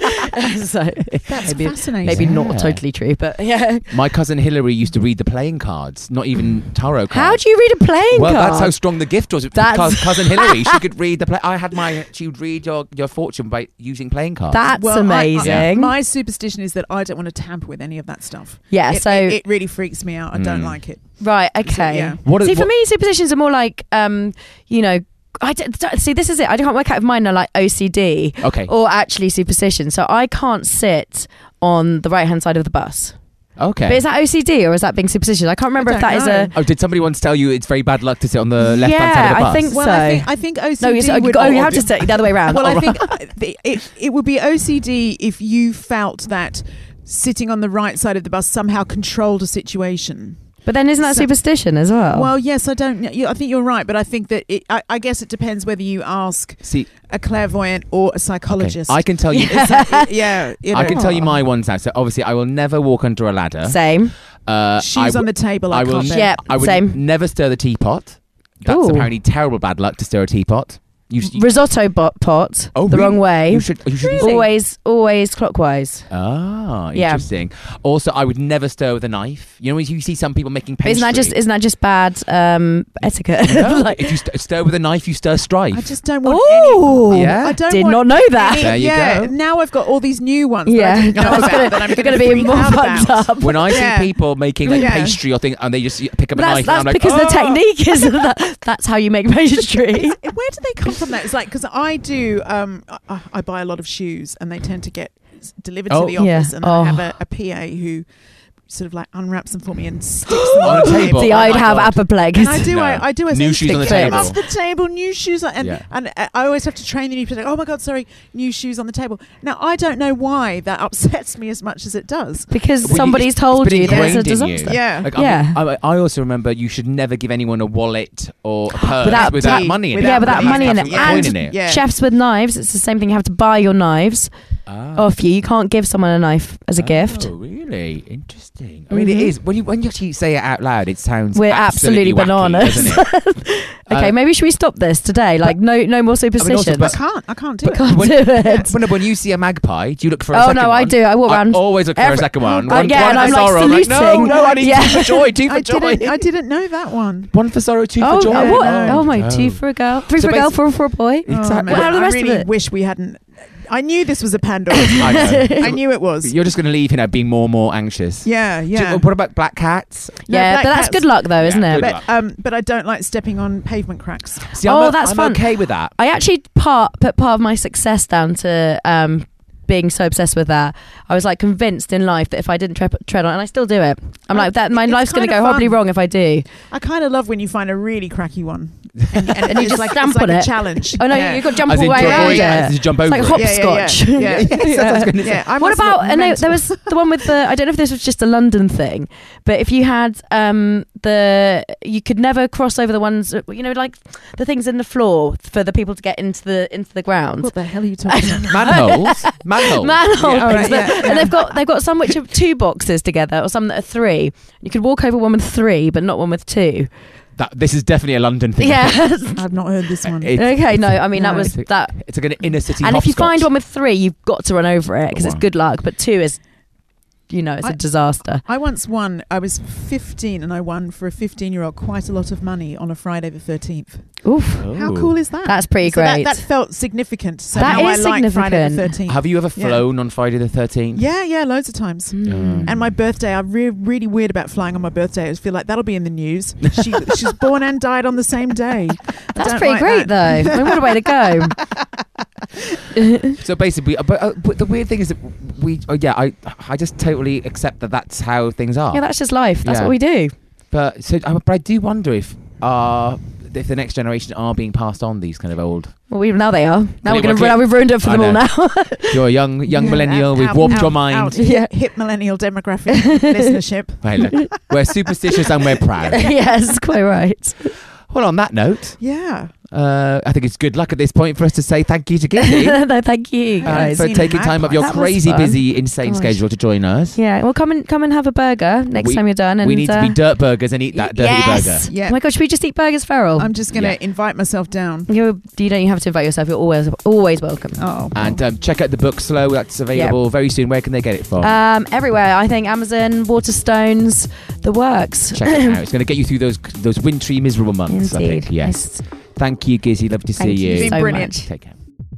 That's maybe, fascinating. maybe Yeah. not totally true, but yeah. My cousin Hillary used to read the playing cards, not even tarot cards. How do you read a playing Well, card? that's how strong the gift was. That's- Cous- cousin Hillary, she could read the play. I had my. She would read your, your fortune by using playing cards. That's Well, I- I- amazing. my superstition is that I don't want to tamper with any of that stuff. Yeah, It, so- it, it really freaks me out. I don't Mm. like it. Right. Okay. yeah. What- see, for what- me, superstitions are more like, um, you know, I d- d- see. This is it. I can't work out if mine are like O C D Okay. or actually superstition. So I can't sit on the right hand side of the bus. Okay. But is that O C D or is that being superstitious? I can't remember I if that don't is know. a. Oh, did somebody once tell you it's very bad luck to sit on the left hand side of the Yeah, bus? I think Well, so. I think I think O C D No, you, s- would. oh, you have to sit the other way around. Well, Oh, I right. think uh, the, it it would be O C D if you felt that sitting on the right side of the bus somehow controlled a situation. But then isn't that So- superstition as well? Well, yes, I don't. know. I think you're right, but I think that it, I, I guess it depends whether you ask See, a clairvoyant or a okay, psychologist. I can tell you. It's like- yeah, you know. I can tell you my ones now. So obviously, I will never walk under a ladder. Same. Uh, Shoes I on w- the table. I, I will. can't bear. Yeah. I would Same. never stir the teapot. That's Ooh. apparently terrible bad luck to stir a teapot. You, you Risotto bot pot. Oh, the really? wrong way. You should. You should. Really? Always, always clockwise. Ah, Yeah. interesting. Also, I would never stir with a knife. You know, when you see some people making But pastry. isn't that just isn't that just bad um, etiquette? No, Like- if you st- stir with a knife, you stir strife. I just don't want Ooh, any. Yeah. I don't did want not know that. any- There you yeah, go. now I've got all these new ones. Yeah, that I didn't know it's about gonna, that I'm you're going to be freak more out fucked about. up. When I Yeah. see people making like Yeah. pastry or thing, and they just pick up a But that's, knife, that's and I'm like, because oh. the technique is that that's how you make pastry. Where do they come from? That it's like because I do. Um, I, I buy a lot of shoes, and they tend to get s- delivered Oh. to the office, Yeah. and Oh. I have a, a P A who sort of like unwraps them for me and sticks them On on, a the table. table. See, Oh I'd my have God. apoplex. And I do. No. I, I do. I New say, shoes on the "Stick them table." off the table. New shoes, on, and Yeah. and uh, I always have to train the new people. Like, oh my god, sorry, new shoes on the table. Now I don't know why that upsets me as much as it does. Because Well, you- somebody's it's told been you there's a ingrained in you. disaster. Yeah. Like, I Yeah. mean, I, I also remember you should never give anyone a wallet or a purse Without- without, tea, money in without it. Yeah, without money money in Have it. a coin And in it. Yeah. chefs with knives, it's the same thing. You have to buy your knives Ah. off you. You can't give someone a knife as a gift. Oh, really? Interesting. I mean, it Mhm. is when you when you actually say it out loud, it sounds We're absolutely, wacky, bananas. doesn't it? Okay, Uh, maybe should we stop this today? Like, no, no more superstitions. but- I can't. I can't do But it. Can't when, do it. when, when you see a magpie, do you look for a Oh, second no, one? I do. I walk around always look for every- a second one. Uh, One, yeah, one and for I'm, like, sorrow. I'm like, no, saluting. no, I need Yeah. two for joy, two for I joy. didn't. I didn't know that one. One for sorrow, two Oh, for joy. uh, what? No. Oh my, No. two for a girl, three So for a girl, basi- four for a boy. Exactly. Oh, man, What about the I rest of really it? wish we hadn't. I knew this was a Pandora's I box. know. I knew it was. You're just going to leave, you know, being more and more anxious. Yeah, Do you- yeah. what about black cats? No, Yeah, black but that's cats. good luck though, isn't Yeah, it? good But um, but I don't like stepping on pavement cracks. See, Oh, I'm, o- that's I'm fun. okay with that. I actually part put part of my success down to um, being so obsessed with that. I was like convinced in life that if I didn't tre- tread on, and I still do it. I'm I- like that. My it's life's going to kind go of horribly fun. wrong if I do. I kind of love when you find a really cracky one. And, and, And you it's just like, stamp it's like on a it. challenge. Oh no, Yeah. you've got to jump As all in the way to around avoid it. it, as in jump It's over like it. hopscotch. Yeah, yeah, yeah. That's what I was gonna say. Yeah, I What must about? look I know mental. there was the one with the. I don't know if this was just a London thing, but if you had um the, you could never cross over the ones, you know, like the things in the floor for the people to get into the into the ground. What the hell are you talking about? Manholes, manholes. Manhole Yeah, all things, right, but- yeah, and they've got they've got some which are two boxes together, or some that are three. You could walk over one with three, but not one with two. That, this is definitely a London thing. Yes. I've not heard this one. It- Okay. No, I mean that No. was It's a- that. It's like an inner city. And if you hopscotch. find one with three, you've got to run over it because Wow. it's good luck. But two is, you know, it's a I- disaster. I once won, I was fifteen and I won for a fifteen year old quite a lot of money on a Friday the thirteenth. Oof. How Ooh. cool is that? That's pretty So that- great. That, felt significant. So That now is I like Friday the significant. thirteenth. Have you ever Yeah. flown on Friday the thirteenth? Yeah, yeah, loads of times. Mm. And my birthday, I'm re- really weird about flying on my birthday. I just feel like that'll be in the news. She, she was born and died on the same day. I That's don't pretty like great, that. though. I mean, what a way to go. So basically, but, uh, but the weird thing is that we, oh yeah, I, I just totally accept that that's how things are. Yeah, that's just life. That's Yeah. what we do. But so, uh, but I do wonder if uh, if the next generation are being passed on these kind of old. Well, we, now they are. Now we're Well, gonna. okay. Now we've ruined it for I them all know. now. You're a young young Yeah, millennial. out- We've out- warped out- your mind. out. Yeah. Hip millennial demographic listenership. Right, look, we're superstitious and we're proud. Yes, quite right. Well, on that note, Yeah. uh, I think it's good luck at this point for us to say thank you to Gizzy No, thank you, uh, guys. for seen taking him time of act your like- That was crazy, fun. busy, insane Gosh. schedule to join us. Yeah, well, come and come and have a burger next We- time you're done. And we need to uh, be dirt burgers and eat that dirty yes. burger. Yeah. Oh my god, should we just eat burgers, Feral? I'm just going to Yeah. invite myself down. you you don't have to invite yourself. You're always always welcome. Oh. And um, check out the book Slow. That's available very soon. Where can they get it from? Um, everywhere. I think Amazon, Waterstones, the works. Check it out. It's going to get you through those those wintry, miserable months. I Indeed. think. Yes. Nice. Thank you, Gizzy. Love to see Thank you. you You've been so brilliant. much. Take care.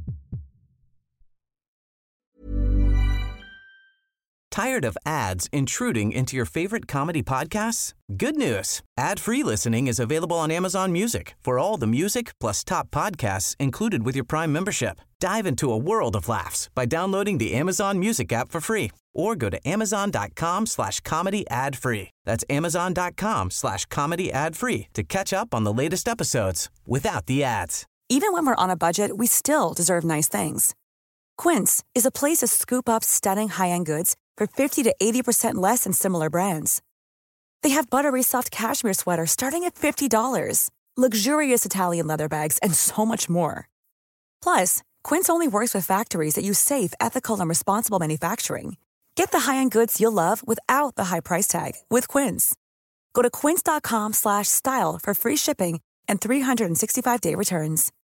Tired of ads intruding into your favorite comedy podcasts? Good news. Ad-free listening is available on Amazon Music for all the music plus top podcasts included with your Prime membership. Dive into a world of laughs by downloading the Amazon Music app for free or go to amazon.com slash comedy ad free. That's amazon.com slash comedy ad free to catch up on the latest episodes without the ads. Even when we're on a budget, we still deserve nice things. Quince is a place to scoop up stunning high-end goods for fifty to eighty percent less than similar brands. They have buttery soft cashmere sweaters starting at fifty dollars, luxurious Italian leather bags, and so much more. Plus, Quince only works with factories that use safe, ethical, and responsible manufacturing. Get the high-end goods you'll love without the high price tag with Quince. Go to quince.com slash style for free shipping and three sixty-five day returns.